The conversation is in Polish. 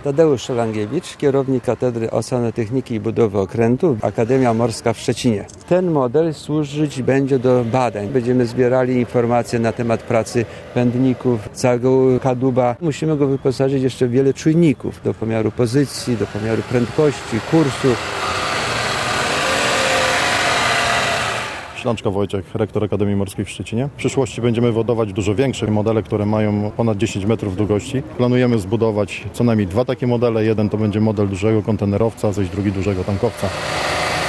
Tadeusz Szolangiewicz, kierownik Katedry Oceanotechniki i Budowy Okrętu, Akademia Morska w Szczecinie. Ten model służyć będzie do badań. Będziemy zbierali informacje na temat pracy pędników, całego kadłuba. Musimy go wyposażyć jeszcze w wiele czujników do pomiaru pozycji, do pomiaru prędkości, kursu. Ślączka Wojciech, rektor Akademii Morskiej w Szczecinie. W przyszłości będziemy wodować dużo większe modele, które mają ponad 10 metrów długości. Planujemy zbudować co najmniej 2 takie modele. Jeden to będzie model dużego kontenerowca, zaś drugi dużego tankowca.